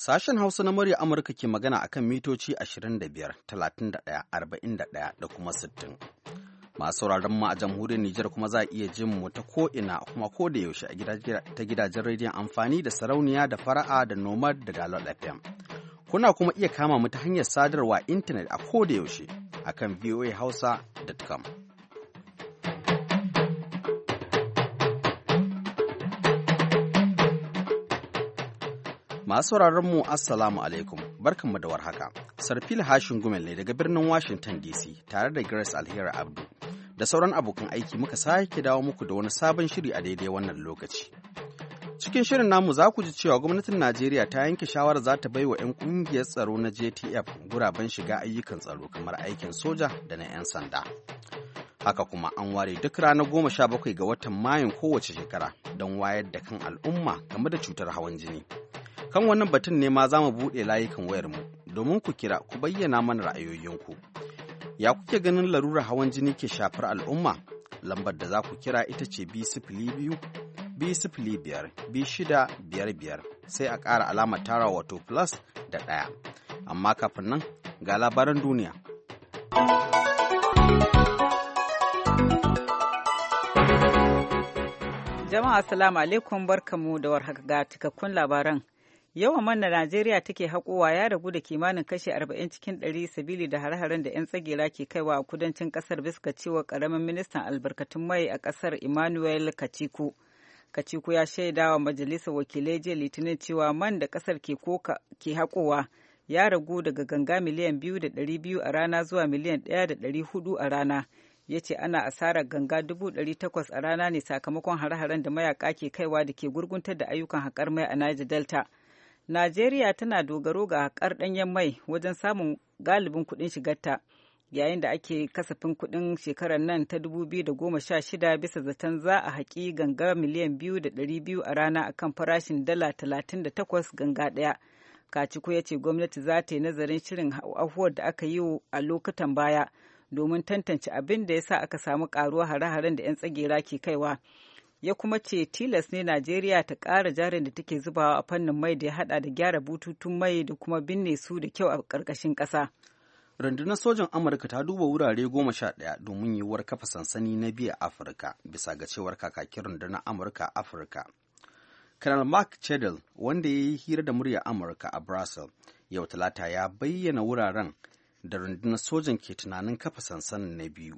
Sashen Hausa na murya Amurka ke magana akan mitoci 25, 31, 41 da kuma 60. Masu sauraron mu a jamhuriyar Nijar kuma za a iya jin mu ta ko'ina kuma ko da yaushe ta gidajen rediyon amfani da sarauniya da fara'a da nomad da dalol FM. Kuna kuma iya kama mu ta hanyar sadarwa intanet a ko da yaushe akan voahausa.com. Masu mu Assalamu alaikum, barkanmu da warhaka. Sarfil Hashin Gumel ne daga birnin Washington DC tare da Grace Alheri Abdu da sauran abokan aiki muka sake dawo muku da wani sabon shiri a daidai wannan lokaci. Cikin shirin namu za ku ji cewa gwamnatin Najeriya ta yanke shawarar za ta baiwa 'yan ƙungiyar tsaro na JTF guraben shiga ayyukan tsaro kamar aikin soja da na 'yan sanda. Haka kuma an ware duk ranar 17 ga watan Mayun kowace shekara don wayar da kan al'umma game da cutar hawan jini. Kan wannan batun ne ma za mu buɗe layukan wayarmu domin ku kira ku bayyana mana ra'ayoyinku. Ya kuke ganin larurar hawan jini ke shafar al'umma? Lambar da za ku kira ita ce B02 B05 B655 sai a ƙara alamar tara wato plus da 1. Amma kafin nan ga labaran duniya. Jama'a assalamu alaikum barkamu da warhaka ga cikakkun labaran. Yawan man da Najeriya take haƙowa ya ragu da kimanin kashi 40 cikin 100 sabili da hare-haren da 'yan tsagera ke kaiwa a kudancin ƙasar bisa cewa ƙaramin ministan albarkatun mai a ƙasar Emmanuel Kaciku. Kaciku ya shaida wa majalisar wakilai jiya Litinin cewa man da ƙasar ke haƙowa ya ragu daga ganga miliyan 2.200 a rana zuwa miliyan 1.400 a rana. Ya ce ana asarar ganga 800,000 a rana ne sakamakon hare-haren da mayaka ke kaiwa da ke gurguntar da ayyukan haƙar mai a Niger Delta. Najeriya tana dogaro ga haƙar ɗanyen mai wajen samun galibin kuɗin shigarta, yayin da ake kasafin kuɗin shekarar nan ta 2016 bisa zaton za a haƙi ganga miliyan 2.200 a rana akan farashin dala 38 ganga ɗaya. Kaciku ya ce gwamnati za ta yi nazarin shirin afuwar da aka yi a lokutan baya domin tantance abin da ya sa aka samu ƙaruwar hare-haren da 'yan tsagera ke kaiwa. Ya kuma ce tilas ne Najeriya ta ƙara jarin da take zubawa a fannin mai da ya haɗa da gyara bututun mai da kuma binne su da kyau a ƙarƙashin ƙasa. Rundunar sojan Amurka ta duba wurare 11 domin yiwuwar kafa sansani na biyu a Afirka, bisa ga cewar kakakin rundunar Amurka a Afirka. Colonel Mark Chedel, wanda ya yi hira da muryar Amurka a Brussels, yau Talata ya bayyana wuraren da rundunar sojan ke tunanin kafa sansanin na biyu.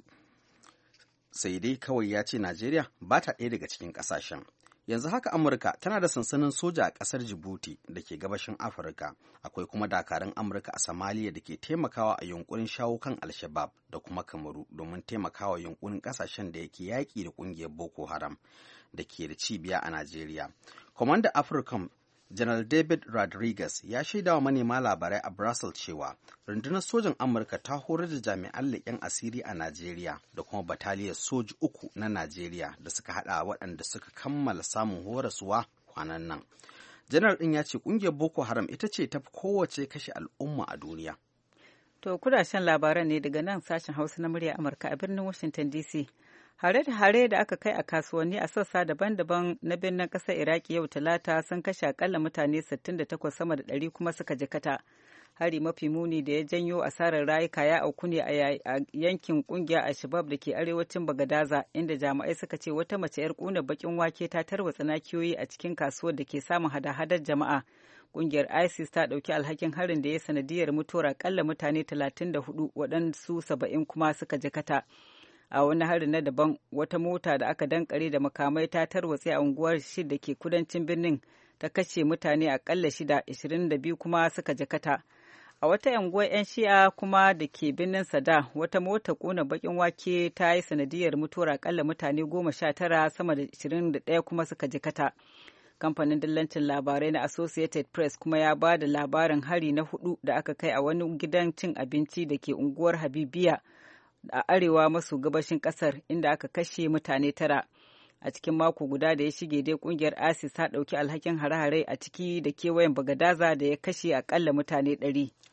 Sai dai kawai ya ce Najeriya ba ta ɗaya daga cikin ƙasashen. Yanzu haka Amurka tana da sansanin soja a ƙasar Djibouti da ke gabashin Afirka. Akwai kuma dakarun Amurka a Somalia da ke taimakawa a yunkurin shawo kan Al-Shabaab da kuma Kamaru domin taimakawa yunkurin ƙasashen da yake yaƙi da ƙungiyar Boko Haram da ke da cibiya a Najeriya. Kwamandan Africom General David Rodriguez ya shaidawa manema labarai a Brussels cewa rundunar sojan Amurka ta horar da jami'an leƙen asiri a Najeriya da kuma bataliyar soji 3 na Najeriya da suka haɗa waɗanda suka kammala samun horaswa kwanan nan. Janar ɗin ya ce ƙungiyar Boko Haram ita ce ta kowace kashe al'umma a duniya. To kudashen labaran ne daga nan sashen Hausa na murya Amurka a birnin Washington DC. Hare-hare da aka kai a kasuwanni a sassa daban-daban na birnin ƙasar Iraki yau Talata sun kashe akalla mutane 68 sama da 100 kuma suka jikata. Hari mafi muni da ya janyo asarar rayuka ya auku ne a yankin ƙungiyar Al-Shabaab da ke arewacin Bagadaza, inda jami'ai suka ce wata mace 'yar ƙunar bakin wake ta tarwatsa nakiyoyi a cikin kasuwar da ke samun hada-hadar jama'a. Ƙungiyar ISIS ta ɗauki alhakin harin da ya sanadiyar mutuwar akalla mutane 34 waɗansu 70 kuma suka jikata. A wani harin na daban, wata mota da aka dankare da makamai ta tarwatse a unguwar Shid da ke kudancin birnin ta kashe mutane akalla 22 kuma suka jakata. A wata unguwar 'yan shi'a kuma da ke birnin Sada, wata mota ƙuna bakin wake ta yi sanadiyar mutuwar akalla mutane 19 sama da 21 kuma suka jakata. Kamfanin dillancin labarai na Associated Press kuma ya ba da labarin hari na 4 da aka kai a wani gidan cin abinci da ke unguwar Habibiya a arewa maso gabashin kasar, inda aka kashe mutane 9 a cikin mako guda da ya shige. Dai kungiyar ISIS ta dauki alhakin hare-hare a ciki da kewayen Bagadaza da ya kashe akalla mutane 100.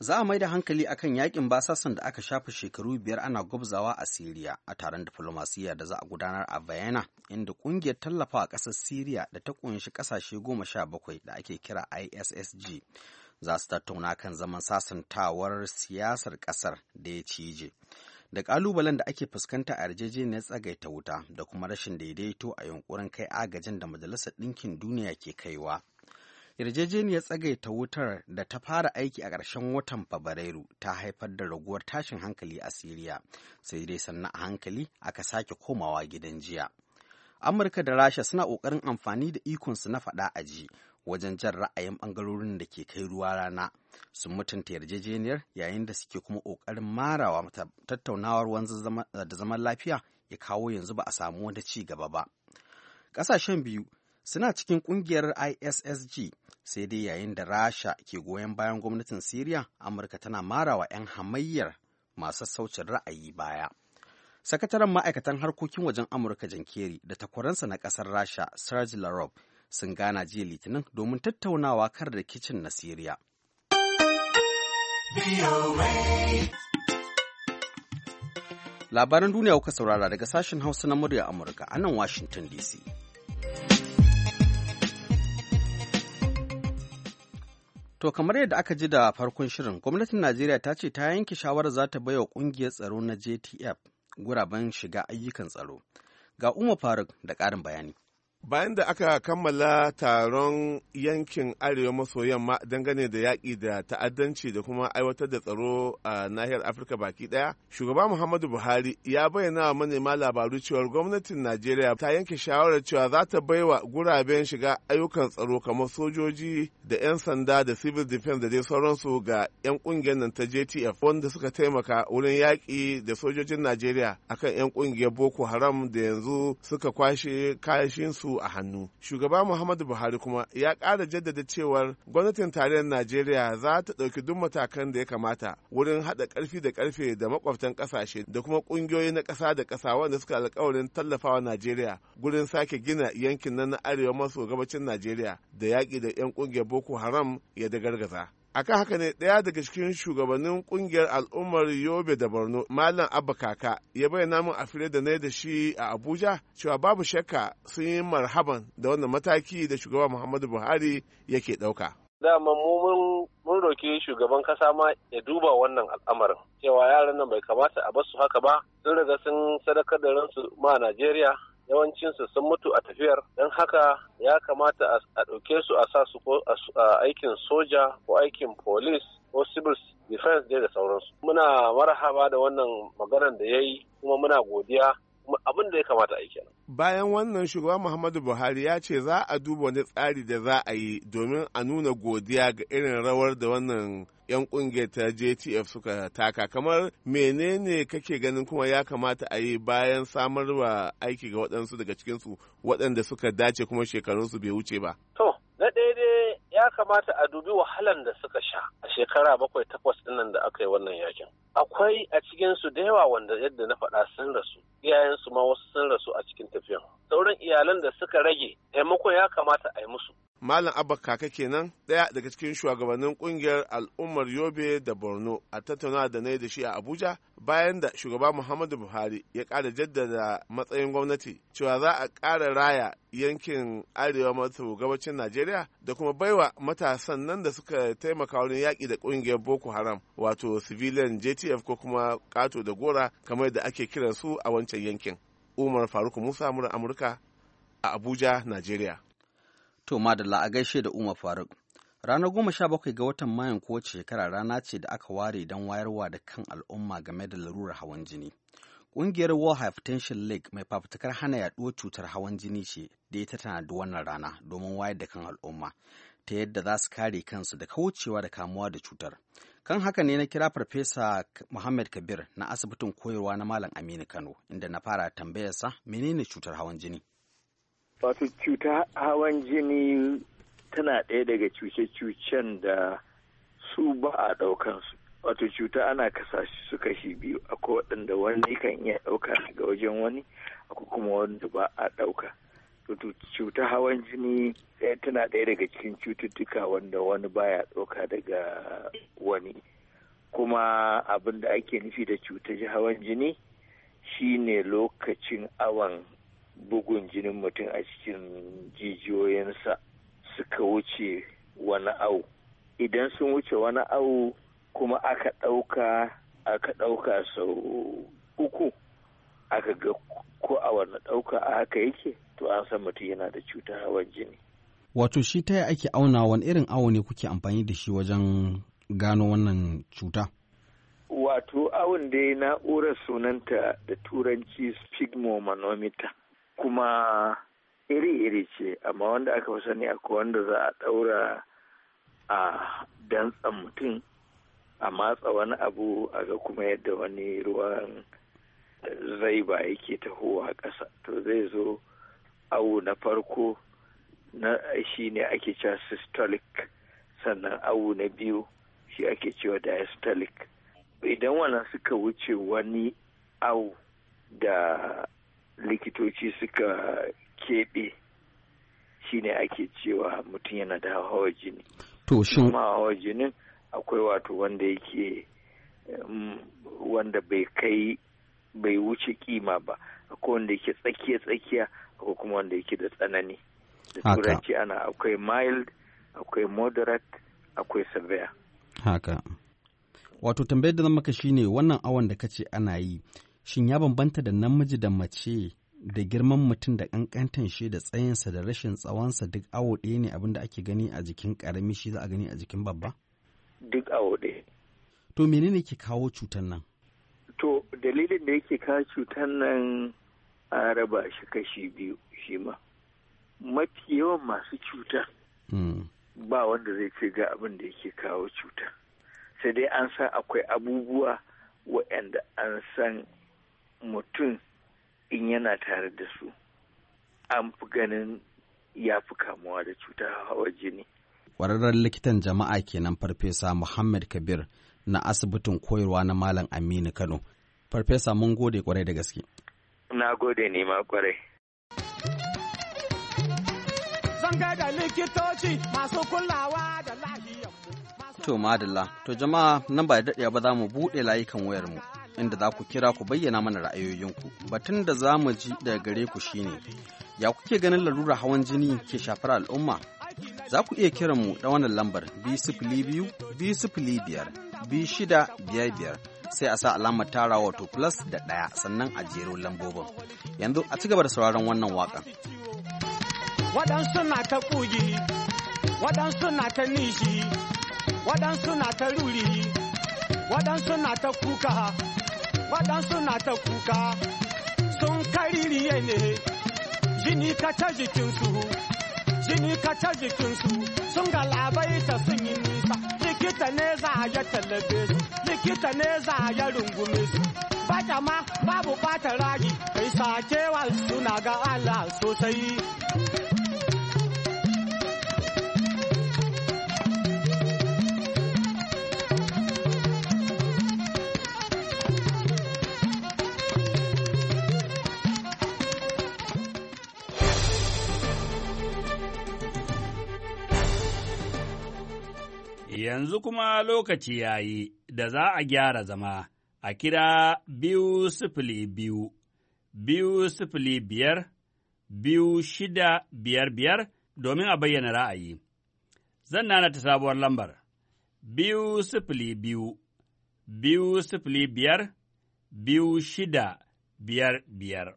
Za a mai da hankali akan yakin basasan da aka shafe shekaru 5 ana gwabzawa a Siriya a taron diflomasiyya da za a gudanar a Vienna, inda kungiyar tallafawa ƙasar Siriya da ta kunshi ƙasashe 17 da ake kira ISSG za su tattauna kan zaman sasantawar siyasar ƙasar da ya cije, da ƙalubalen da ake fuskanta a yarjejeniyar tsagaita wuta da kuma rashin daidaito a yunkurin kai agajin da Majalisar Ɗinkin Duniya ke kaiwa. Yarjejeniyar tsagaita wutar da ta fara aiki a ƙarshen watan Fabrairu ta haifar da raguwar tashin hankali a Siriya, sai dai sannan a hankali aka sake komawa gidan jiya. Amurka da Rasha suna ƙoƙarin amfani da ikonsu na faɗa a ji wajen jan ra'ayin ɓangarorin da ke kai ruwa rana, sun mutunta yarjejeniyar yayin da suke kuma ƙoƙarin marawa tattaunawar wanzu da zaman lafiya ya kawo yanzu ba a samu wani ci gaba ba. Ƙasashen biyu suna cikin ƙungiyar ISSG, sai dai yayin da Rasha ke goyon bayan gwamnatin Siriya, Amurka tana marawa 'yan hamayyar masu sassaucin ra'ayi baya. Sakataren ma'aikatan harkokin wajen Amurka John Kerry da takwaransa na ƙasar Rasha Sergei Lavrov sun gana jiya Litinin domin tattaunawa kan rikicin na Siriya. Labaran duniya kuka saurara daga sashen Hausa na murya Amurka a nan Washington DC. To kamar yadda aka ji da farkon shirin, gwamnatin Najeriya ta ce ta yanke shawarar za ta baiwa ƙungiyar tsaro na JTF guraben shiga ayyukan tsaro. Ga Umar Faruk da ƙarin bayani. Bayan da aka kammala taron yankin arewa maso yamma dangane da yaƙi da ta'addanci da kuma aiwatar da tsaro a nahiyar Afirka baki ɗaya, shugaba Muhammadu Buhari ya bayyana wa manema labaru cewar gwamnatin Najeriya ta yanke shawarar cewa za ta baiwa guraben shiga ayyukan tsaro kamar sojoji da 'yan sanda da civil defense da dai sauransu ga 'yan ƙungiyar nan ta JTF wanda suka taimaka wurin yaƙi da sojojin Najeriya akan 'yan ƙungiyar Boko Haram da yanzu suka kwashe kashinsu a hannu. Shugaba Muhammadu Buhari kuma ya ƙara jaddada cewar gwamnatin tarayyar Najeriya za ta ɗauki duk matakan da ya kamata wurin haɗa ƙarfi da ƙarfe da makwabtan ƙasashe da kuma ƙungiyoyi na ƙasa da ƙasa wanda suka alƙawarin tallafawa Najeriya gurin sake gina yankin nan na arewa maso gabacin Najeriya da yaƙi da 'yan ƙungiyar Boko Haram ya dagargaza. Akan haka ne ɗaya daga cikin shugabannin ƙungiyar al'ummar Yobe da Borno, Malam Abba Kaka, ya bayyana min a fire da na da shi a Abuja cewa babu shakka sun yi marhaban da wannan mataki da shugaba Muhammadu Buhari yake ɗauka. Dama mun roki shugaban kasa ma ya duba wannan al'amarin cewa yaran nan bai kamata a basu haka ba, sun riga sun sadakar da ransu ma Najeriya. Yawancinsu sun mutu a tafiyar, don haka ya kamata a ɗauke su a sa su ko a aikin soja ko aikin police ko civil defense da sauransu. Muna marhaba da wannan maganar da ya yi kuma muna godiya abin da ya kamata a yi kenan. Bayan wannan shugaba Muhammadu Buhari ya ce za a duba wani tsari da za a yi domin a nuna godiya ga irin rawar da wannan 'yan kungiyar ta JTF suka taka. Kamar menene kake ganin kuma ya kamata a yi bayan samarwa aiki ga waɗansu daga cikinsu waɗanda suka dace kuma shekarunsu bai wuce ba? To, na daidai ya kamata a dubi wahalan da suka sha a shekara 7-8 ɗinnan da aka yi wannan yakin. Akwai a cikinsu da yawa wanda yadda na faɗa sun rasu, iyayensu ma wasu sun rasu a cikin tafiyan. Sauran iyalan da suka rage, taimakon ya kamata a yi musu. Malam Abba Kaka kenan ɗaya daga cikin shugabannin ƙungiyar al'ummar Yobe da Borno a tattauna da na da shi a Abuja bayan da shugaba Muhammadu Buhari ya ƙara jaddada matsayin gwamnati cewa za a ƙara raya yankin arewa maso gabacin Najeriya da kuma baiwa matasan nan da suka taimaka wurin yaƙi da ƙungiyar Boko Haram wato civilian JTF ko kuma ƙato da gora kamar da ake kiransu a wancan yankin. Umar Faruk Musa, murar Amurka a Abuja, Najeriya. To madalla a gaishe da Umar Faruk. Ranar 17 ga watan Mayun kowace shekara rana ce da aka ware don wayarwa da kan al'umma game da larurar hawan jini. Ƙungiyar World Hypertension League mai fafutukar hana yaɗuwar cutar hawan jini ce da ita tana da wannan rana domin wayar da kan al'umma ta yadda za su kare kansu da kaucewa da kamuwa da cutar. Kan haka ne na kira Farfesa Muhammad Kabir na asibitin koyarwa na Malam Aminu Kano inda na fara tambayarsa menene cutar hawan jini. Wato cuta hawan jini tana ɗaya daga cuce-cucen da su ba a ɗaukansu. Wato cuta ana kasa su kashi biyu, akwai waɗanda wani kan iya ɗauka daga wajen wani, akwai kuma wanda ba a ɗauka. Wato cuta hawan jini tana ɗaya daga cikin cututtuka wanda wani baya ɗauka daga wani. kuma abin da ake nufi da cutar hawan jini shine lokacin awon bugun jinin mutum a cikin jijiyoyinsa suka wuce wani awo. Idan sun wuce wani awo kuma aka ɗauka sau 3 aka ga ko a wani ɗauka a haka yake, to an san mutum yana da cutar hawan jini. Wato shi ta ake auna, wani irin awo ne kuke amfani da shi wajen gano wannan cuta? Wato awon dai na'urar sunanta da turanci sphygmomanometer, kuma iri-iri ce, amma wanda aka fi sani akwai wanda za a ɗaura a dantsan mutum a matsa wani abu a ga kuma yadda wani ruwan zai ba yake tahowa ƙasa. To zai zo awo na farko na shi ne ake cewa systolic, sannan awo na biyu shi ake cewa diastolic. Idan wannan suka wuce wani awo da likitoci suka keɓe, shi ne ake cewa mutum yana da hawan jini. To shi kuma hawan jinin akwai wato wanda yake wanda bai wuce kima ba, akwai wanda yake tsakiya akwai kuma wanda yake da tsanani. Da turanci akwai mild, akwai moderate, akwai severe. Haka. Wato tambayar da zan maka shine, wannan awon da kace ana yi, shin ya bambanta da namiji da mace, da girman mutum da kankantan shi da tsayinsa da rashin tsawonsa, duk awo ɗaya ne abinda ake gani a jikin ƙarami shi za a gani a jikin babba? Duk awo ɗaya. To menene ke kawo cutar nan? To dalilin da yake kawo cutar nan a raba shi kashi biyu shi ma. Mafi yawan masu cuta ba wanda zai ce ga abin da yake kawo cuta, sai dai an san akwai abubuwa waɗanda an san mutum in yana tare da su an fi ganin ya fi kamuwa da cutar hawan jini. Ƙwararren likitan jama'a kenan Farfesa Muhammad Kabir na asibitin koyarwa na Malam Aminu Kano. Farfesa, mun gode kwarai da gaske. Na gode ne ma kwarai. Zan da likitoci masu kulawa da lahiyarmu. To madalla, to jama'a nan ba da daɗewa ba za mu buɗe layukan wayarmu inda za ku kira ku bayyana mana ra'ayoyinku. Batun da za mu ji daga gare ku shine, ya kuke ganin lalurar hawan jini ke shafar al'umma? Za ku iya kiran mu da wannan lambar 202-205-2655 sai a sa alamar tara wato plus da 1 sannan a jero lambobin. Yanzu a ci gaba da sauraron wannan waƙa. Waɗansu na ta ƙugi, waɗansu na ta nishi, waɗansu na ta ruri, waɗansu na ta kuka, waɗansu na ta kuka, sun kaririye ne, jini ka ta jikinsu, jini ka ta jikinsu, sun galabaita sun yi nisa, likita ne za a ya tallabe su, likita ne za a ya rungume su, bata ma babu bata ragi, kai sakewa suna ga Allah sosai. Yanzu kuma lokaci ya yi da za a gyara zama a kira 202 205 2655 domin a bayyana ra'ayi. Zan nana ta sabuwar lambar 202 205 2655.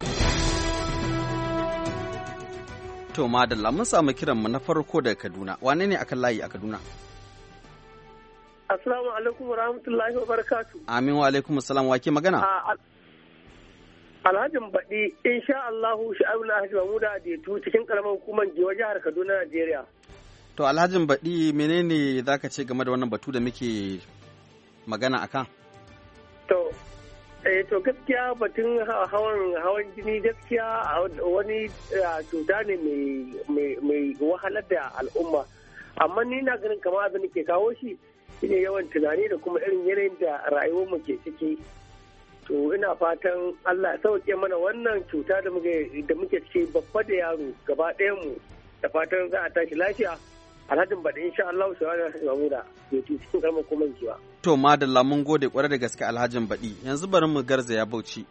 To madalla, mun samu kiranmu na farko daga Kaduna. Wane ne akan layi a Kaduna? Assalamu alaikum wa rahmatullahi wa barakatu. Amin wa alaikum assalam, wa ke magana? Alhajin baɗi, insha Allahu Sha'abu na Hajji Mahmuda Adetu cikin ƙaramar hukumar Jewa jihar Kaduna, Najeriya. To Alhajin baɗi, menene za ka ce game da wannan batu da muke magana a kan? To gaskiya batun hawan jini gaskiya wani cuta ne mai wahalar da al'umma. Amma ni na ganin kamar abin da ke kawo shi shine yawan tunani da kuma irin yanayin da rayuwar mu ke ciki. To ina fatan Allah ya sauke mana wannan cuta da muke ciki, babba da yaro gaba ɗayan mu, da fatan za a tashi lafiya Alhajin baɗi insha Allah su wani Mamuda ke cikin karamar kuma kiwa. To madalla mun gode kwarai da gaske Alhajin baɗi. Yanzu bari mu garzaya Bauchi.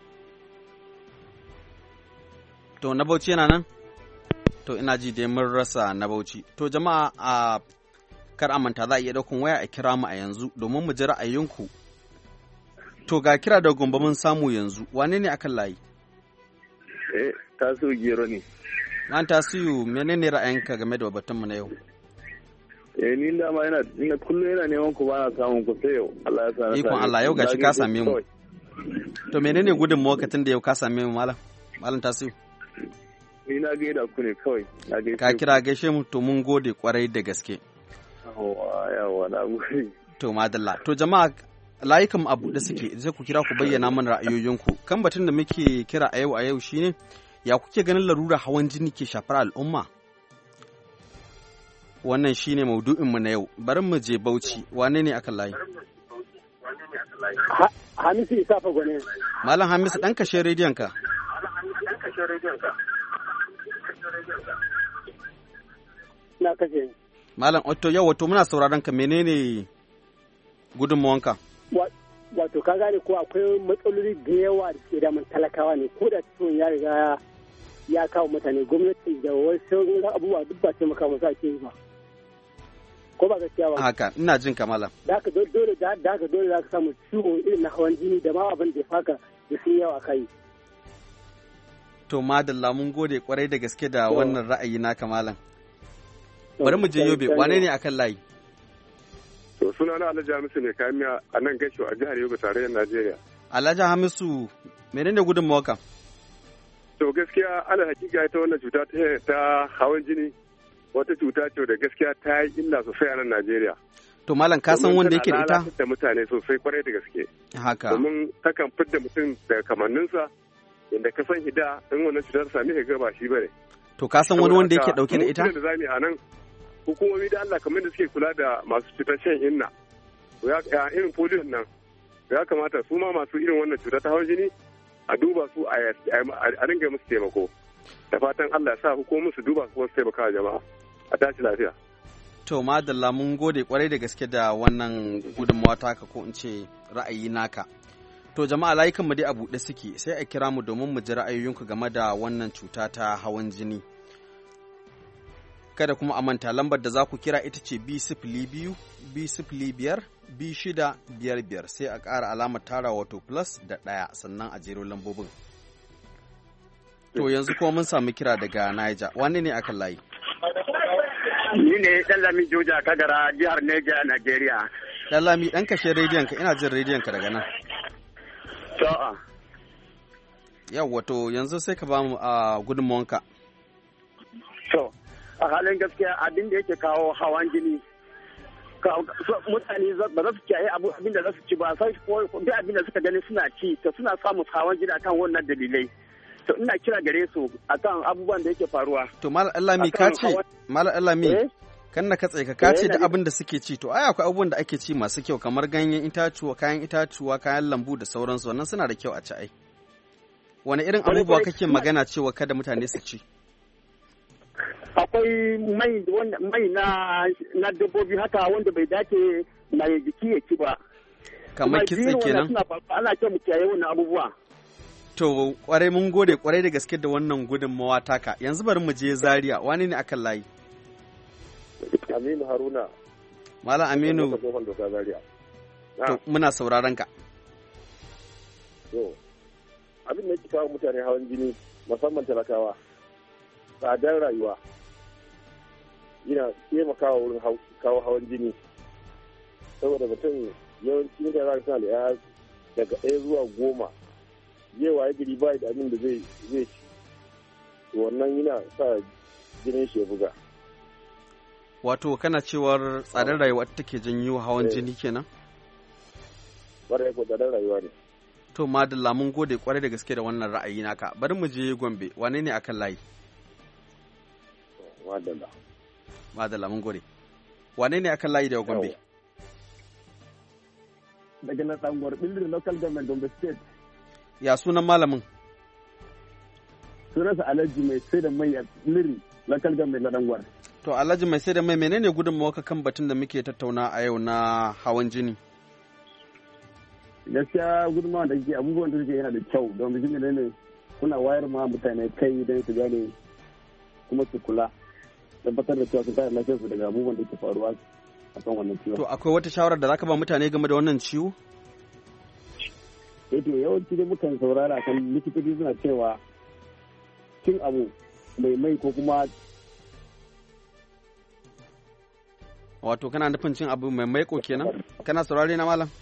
To na Bauchi yana nan? To ina ji dai mun rasa na Bauchi. To jama'a a kar a manta za a iya ɗaukan waya a kira mu a yanzu domin mu ji ra'ayinku. To ga kira da Gombe mun samu yanzu. Wane ne akan layi? Tasiu Gero ne. An Tasiu, menene ra'ayinka game da batunmu na yau? Ni dama ina kullum yana neman ku ba na samun ku sai yau. Allah ya sa na. Ikon Allah yau gashi ka same mu. To menene gudunmuwa ka tunda yau ka same mu malam? Malam Tasiu. Ni na gaida ku ne kawai. Ka kira gaishe mu to mun gode kwarai da gaske. Yawa na gode. To madalla. To jama'a layukan abu da suke zai ku kira ku bayyana mana ra'ayoyinku. Kan batun da muke kira a yau shine ya kuke ganin larura hawan jini ke shafar al'umma? Wannan shine maudu'inmu na yau. Bari mu je Bauchi. Wane ne akan layi? Hamisu Isafa Gwani. Malam Hamisu ɗan kashe rediyon ka. Na kashe. Malam Otto yau wato muna sauraron ka menene gudunmawanka? Wato ka gane ko akwai matsaloli da yawa da ke damun talakawa ne ko da cikin ya riga ya kawo mutane gwamnati da wasu abubuwa duk ba taimaka musu ake yi ba. Ko ba gaskiya ba? Haka ina jin kamala. Da haka dole za ka samu ciwo irin na hawan jini da ma abin da ya faka da sun yawa kai. To madalla mun gode kwarai da gaske da wannan ra'ayi na kamalan. Bari mu je Yobe, wane ne akan layi? To suna na Alhaji Hamisu ne kayan miya a nan Gasho a jihar Yobe tarayyar Najeriya. Alhaji Hamisu, menene gudunmawarka? To gaskiya ana hakika ita wannan cuta ta hawan jini wata cuta ce da gaskiya ta yi illa sosai a nan Najeriya. To malam ka san wanda yake da ita? Domin da mutane sosai kwarai da gaske. Haka. Domin takan fidda mutum daga kamanninsa inda ka san hida in wannan cutar sami ka ba shi bane. To ka san wani wanda yake dauke da ita? Da zamu a nan hukumomi da Allah kamar da suke kula da masu cutar shan inna. Ya irin polio nan ya kamata su ma masu irin wannan cuta ta hawan jini a duba su a dinga musu taimako. Da fatan Allah ya sa hukumomi su duba su wasu taimaka jama'a. A tashi lafiya. To madalla mun gode kwarai da gaske da wannan gudunmawa taka ko in ce ra'ayi naka. To jama'a layukan mu dai a buɗe suke sai a kira mu domin mu ji ra'ayoyinku game da wannan cuta ta hawan jini. Kada kuma a manta lambar da za ku kira ita ce B02 B05 B655 sai a ƙara alamar tara wato plus da 1 sannan a jero lambobin. To yanzu kuma mun samu kira daga Niger. Wane ne akan layi? Ni ne Dallami Joja Kagara jihar Niger, Nigeria. Dallami ɗan kashe rediyon ka ina jin rediyon ka daga nan. Sa'a. Yawwa to yanzu sai ka ba mu a gudunmawanka. To, a halin gaskiya abin da yake kawo hawan jini mutane ba za su kiyaye abin da za su ci ba sai duk abin da suka gani suna ci to suna samun hawan jini akan wannan dalilai. To ina kira gare su akan abubuwan da yake faruwa. To Malam Allami ka ce Malam Allami kan na katse ka ce da abin da suke ci to ai akwai abubuwan da ake ci masu kyau kamar ganyen itatuwa, kayan lambu da sauransu wannan suna da kyau a ci ai. Wani irin abubuwa kake magana cewa kada mutane su ci? Akwai mai na dabbobi haka wanda bai dace mai jiki ya ci ba. Kamar kitse kenan? Ana ce mu kiyaye wannan abubuwa. To kwarai mun gode kwarai da gaske da wannan gudunmawa taka. Yanzu bari mu je Zaria. Wani ne akan layi? Aminu Haruna. Malam Aminu. To muna sauraron ka. To abin da ke kawo mutane hawan jini musamman talakawa. Tsadar rayuwa. Yana taimakawa wurin kawo hawan jini. Saboda mutum yawanci da za ka sa daga 1 zuwa 10 zai waye gari ba da abin da zai ci wannan yana sa jinin shi ya buga. Wato kana cewar tsadar rayuwa take janyo hawan jini kenan? Bare ko tsadar rayuwa ne. To madalla mun gode kwarai da gaske da wannan ra'ayi naka. Bari mu je Gombe. Wane ne akan layi? Madalla. Madalla mun gode. Wane ne akan layi daga Gombe? Daga na Tsangwar Bindin Local Government Gombe State. Ya sunan malamin? Sunansa Alhaji mai sai da mai a Liri Local Government na Dangwar. To Alhaji mai sai da mai menene gudunmawa kan batun da muke tattauna a yau na hawan jini? Gaskiya gudunmawa da ke abubuwan da suke yana da kyau don bikin da ne kuna wayar ma mutane kai don su gane kuma su kula tabbatar da cewa su kare lafiyarsu daga abubuwan da ke faruwa a kan wannan ciwon. To akwai wata shawarar da zaka ba mutane game da wannan ciwo? To yawanci dai mukan saurara kan likitoci suna cewa cin abu mai ko kuma wato kana nufin cin abu mai maiko kenan? Kana saurare na malam?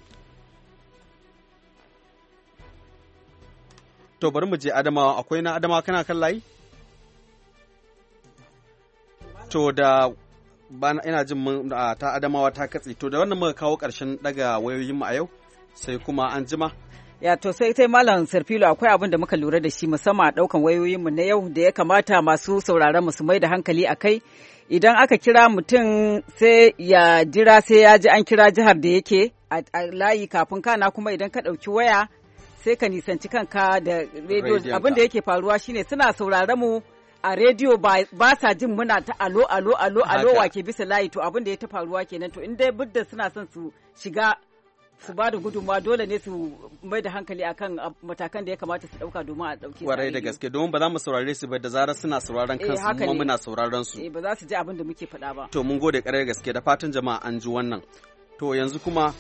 To bari mu je Adamawa, akwai na Adamawa kana kan layi? To da bana ina jin ta Adamawa ta katse. To da wannan muka kawo ƙarshen daga wayoyinmu a yau sai kuma an jima. Ya to sai Malam Sarfilo akwai abin da muka lura da shi musamman a ɗaukan wayoyinmu na yau da ya kamata masu sauraron mu su mai da hankali a kai. Idan aka kira mutum sai ya jira sai ya ji an kira jihar da yake a layi kafin kana kuma idan ka ɗauki waya sai ka nisanci kanka da rediyo. Abin da yake faruwa shine suna sauraron mu a rediyo ba sa jin muna ta alo wake bisa layi to abin da ya ta faruwa kenan to in dai budda suna son su shiga su ba da gudunmawa dole ne su mai da hankali akan matakan da ya kamata su dauka domin a dauke su. Kwarai da gaske domin ba za mu saurare su ba da zarar suna sauraron kansu kuma muna sauraron su. Ba za su ji abin da muke faɗa ba. To mun gode kwarai da gaske da fatan jama'a an ji wannan. To yanzu kuma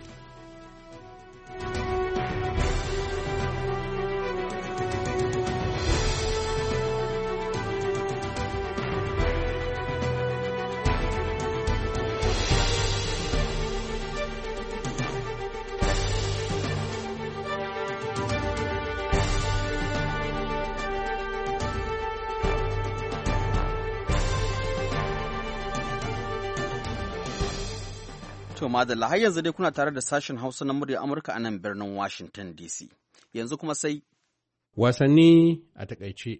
To madalla har yanzu dai kuna tare da sashen Hausa na murya Amurka a nan birnin Washington DC. Yanzu kuma sai wasanni a takaice.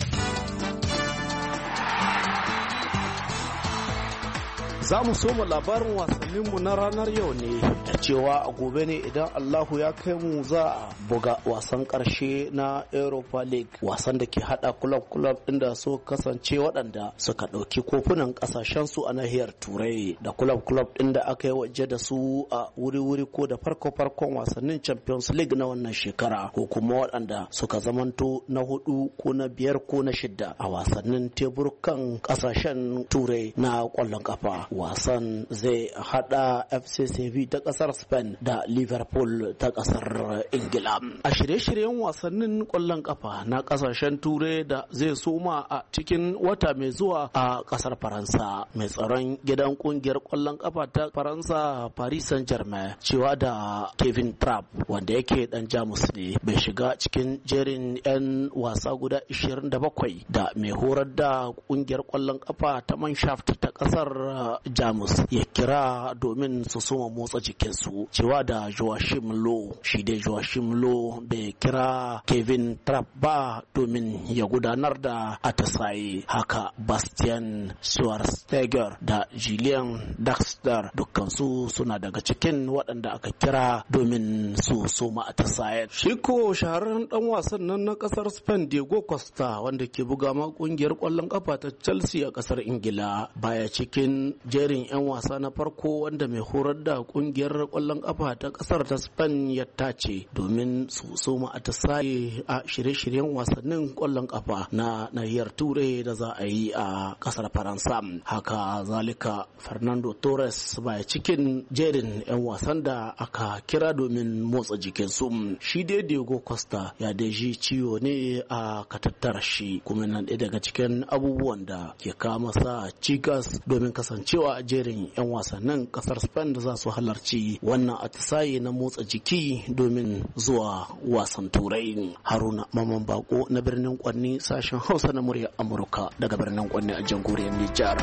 Za mu soma labarin wasanninmu na ranar yau ne da cewa a gobe ne idan Allahu ya kai mu za a buga wasan ƙarshe na Europa League, wasan da ke hada kulab-kulab ɗin da su kasance waɗanda suka ɗauki kofunan ƙasashensu a nahiyar Turai da kulab-kulab ɗin da aka yi waje da su a wuri-wuri ko da farko-farkon wasannin Champions League na wannan shekara ko kuma waɗanda suka zamanto na 4 ko na 5 ko na 6 a wasannin teburukan ƙasashen Turai na ƙwallon ƙafa. Wasan zai hada FCCV ta kasar Spain da Liverpool ta kasar Ingila. A shirye-shiryen wasannin kwallon kafa na kasashen Turai da zai soma a cikin wata mai zuwa a kasar Faransa, mai tsaron gidan kungiyar kwallon kafa ta Faransa Paris Saint-Germain cewa da Kevin Trapp wanda yake dan Jamus ne bai shiga cikin jerin 'yan wasa guda 27 da mai horar da kungiyar kwallon kafa ta Mannschaft ta kasar Jamus ya kira domin su soma motsa jikinsu cewa da Joachim Low. Shi dai Joachim Low bai kira Kevin Trapp ba domin ya gudanar da atisaye. Haka Bastian Schweinsteiger da Julian Draxler dukkansu suna daga cikin waɗanda aka kira domin su soma atisaye. Shi ko shahararren dan wasan nan na kasar Spain Diego Costa wanda ke buga ma kungiyar kwallon kafa ta Chelsea a kasar Ingila baya cikin jerin 'yan wasa na farko wanda mai horar da kungiyar kwallon kafa ta kasar ta Spain ya tace domin su soma atisaye a shirye-shiryen wasannin kwallon kafa na nahiyar Turai da za a yi a kasar Faransa. Haka zalika Fernando Torres baya cikin jerin 'yan wasan da aka kira domin motsa jikinsu. Shi dai Diego Costa ya daji ciwo ne a katattar shi kuma nan ɗaya daga cikin abubuwan da ke kawo masa cikas domin kasancewa a jerin 'yan wasannin kasar Spain da za su halarci wannan atisaye na motsa jiki domin zuwa wasan Turai. Haruna Maman Bako na birnin Kwanni, sashen Hausa na murya Amurka daga birnin Kwanni a jamhuriyar Nijar.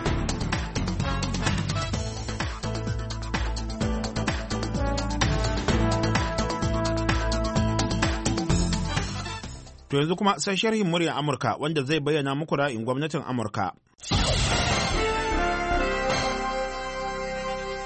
To yanzu kuma sai sharhin murya Amurka wanda zai bayyana muku ra'ayin gwamnatin Amurka.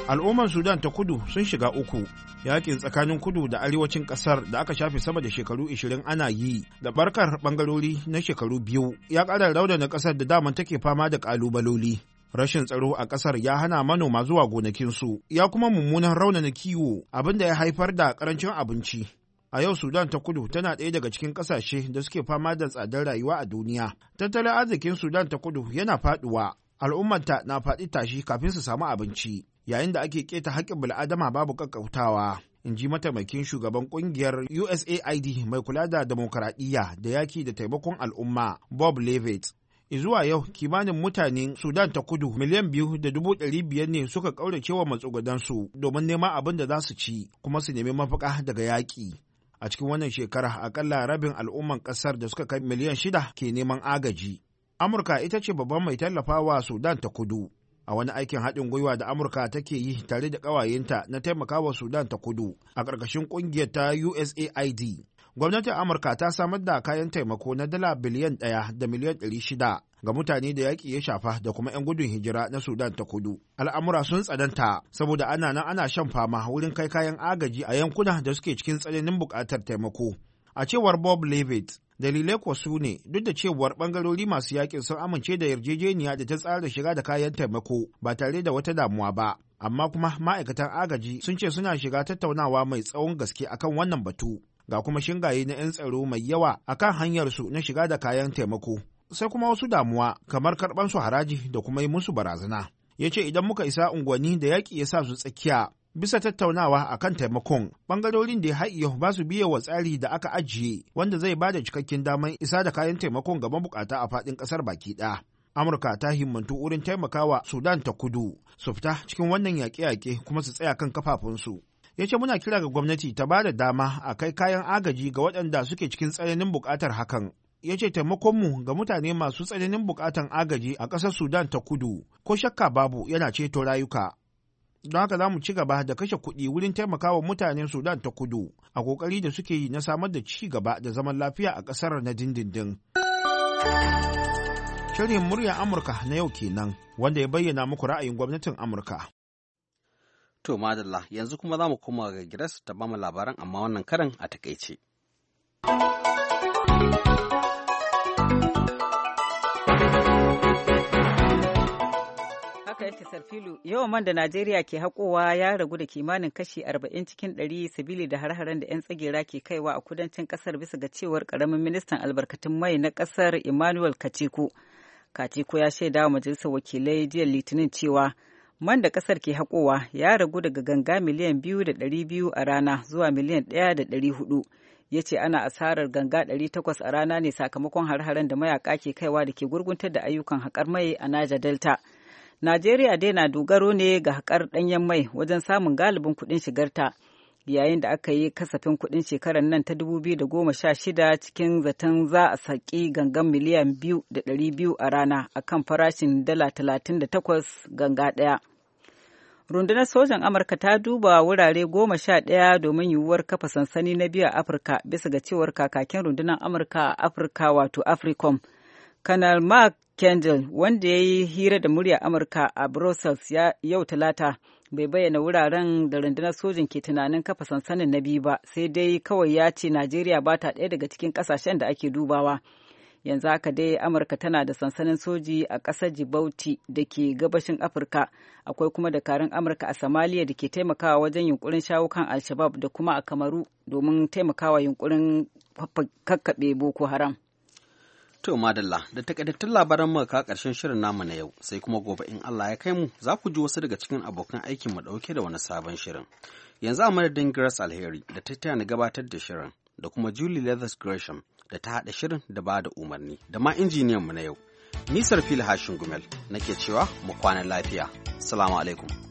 Al'ummar Sudan ta kudu sun shiga uku. Yakin tsakanin kudu da arewacin kasar da aka shafe sama da shekaru 20 ana yi da barkar bangarori na shekaru biyu ya ƙara raunana kasar da daman take fama da ƙalubaloli. Rashin tsaro a kasar ya hana manoma zuwa gonakinsu, ya kuma mummunan raunana kiwo, abin da ya haifar da ƙarancin abinci. A yau Sudan ta kudu tana ɗaya daga cikin ƙasashe da suke fama da tsadar rayuwa a duniya. Tattalin arzikin Sudan ta kudu yana faɗuwa, al'ummanta na faɗi tashi kafin su samu abinci, yayin da ake keta haƙƙin bil'adama babu ƙaƙƙautawa. In ji mataimakin shugaban ƙungiyar USAID mai kula da demokaradiyya da yaki da taimakon al'umma, Bob Levitt. Zuwa yau kimanin mutanen Sudan ta kudu miliyan 2.500 ne suka ƙaurace wa matsugudansu domin neman abin da za su ci kuma su nemi mafaka daga yaƙi. A cikin wannan shekara akalla rabin al'umman ƙasar da suka kai miliyan 6 ke neman agaji. Amurka ita ce babban mai tallafawa Sudan ta kudu. A wani aikin haɗin gwiwa da Amurka take yi tare da ƙawayenta na taimakawa Sudan ta kudu a ƙarƙashin ƙungiyar ta USAID. Gwamnatin Amurka ta samar da kayan taimako na dala biliyan 1 da miliyan 600 ga mutane da yaƙi ya shafa da kuma 'yan gudun hijira na Sudan ta kudu. Al'amura sun tsananta saboda ana shan fama wurin kai kayan agaji a yankuna da suke cikin tsananin buƙatar taimako. A cewar Bob Levitt, dalilai kuwa su ne duk da cewar ɓangarori masu yaƙin sun amince da yarjejeniya da ta tsara shiga da kayan taimako ba tare da wata damuwa ba. Amma kuma ma'aikatan agaji sun ce suna shiga tattaunawa mai tsawon gaske akan wannan batu. Ga kuma shingaye na 'yan tsaro mai yawa akan hanyarsu na shiga da kayan taimako. Sai kuma wasu damuwa kamar karɓar su haraji da kuma yi musu barazana. Ya ce idan muka isa unguwanni da yaƙi ya sa su tsakiya bisa tattaunawa a kan taimakon, ɓangarorin da har yau ba su biye wa tsari da aka ajiye wanda zai ba da cikakken damar isa da kayan taimakon ga mabukata a faɗin ƙasar baki ɗaya. Amurka ta himmantu wurin taimakawa Sudan ta kudu su fita cikin wannan yaƙe-yaƙe kuma su tsaya kan kafafunsu. Ya ce muna kira ga gwamnati ta ba da dama a kai kayan agaji ga waɗanda suke cikin tsananin buƙatar hakan. Ya ce taimakonmu ga mutane masu tsananin buƙatar agaji a ƙasar Sudan ta kudu ko shakka babu yana ceto rayuka. Don haka za mu ci gaba da kashe kuɗi wurin taimakawa mutanen Sudan ta kudu a ƙoƙari da suke yi na samar da ci gaba da zaman lafiya a ƙasar na dindindin. Shirin muryar Amurka na yau kenan wanda ya bayyana muku ra'ayin gwamnatin Amurka. To madalla yanzu kuma za mu koma ga Giras ta bamu labaran amma wannan karan a takaice. Haka yake Sarfilu, yawan man da Najeriya ke haƙowa ya ragu da kimanin kashi 40 cikin 100 sabili da har-haren da 'yan tsagera ke kaiwa a kudancin ƙasar bisa ga cewar ƙaramin ministan albarkatun mai na ƙasar Emmanuel Katiku. Katiku ya shaida wa majalisar wakilai jiya Litinin cewa man da ƙasar ke haƙowa ya ragu daga ganga miliyan 2.200 a rana zuwa miliyan 1.400. Ya ce ana asarar ganga 800 a rana ne sakamakon har-haren da mayaka ke kaiwa da ke gurguntar da ayyukan haƙar mai a Niger Delta. Najeriya dai na dogaro ne ga haƙar ɗanyen mai wajen samun galibin kuɗin shigarta, yayin da aka yi kasafin kuɗin shekarar nan ta 2016 cikin zaton za a saki gangan miliyan 2.200 a rana a kan farashin dala 38 ganga ɗaya. Rundunar sojan Amurka ta duba wurare 11 domin yiwuwar kafa sansani na biyu a Afirka bisa ga cewar kakakin rundunar Amurka a Afirka wato AFRICOM. Kanal Mark Kendall wanda ya yi hira da murya Amurka a Brussels yau Talata bai bayyana wuraren da rundunar sojin ke tunanin kafa sansanin na biyu ba, sai dai kawai ya ce Najeriya ba ta ɗaya daga cikin ƙasashen da ake dubawa. Yanzu haka dai Amurka tana da sansanin soji a ƙasar Djibouti da ke gabashin Afirka, akwai kuma dakarun Amurka a Somalia da ke taimakawa wajen yunkurin shawo kan Al-Shabaab da kuma a Kamaru domin taimakawa yunkurin kakkaɓe Boko Haram. To madalla da takaitattun labaran muka karshen shirin namu na yau sai kuma gobe in Allah ya kai mu za ku ji wasu daga cikin abokan aikin mu dauke da wani sabon shirin. Yanzu a madadin Grace Alheri da ta taya ni gabatar da shirin da kuma Julie Leathers Gresham da ta haɗa shirin da ba da umarni da ma injiniyan mu na yau. Nisar Fili Hashin Gumel nake cewa mu kwana lafiya. Assalamu alaikum.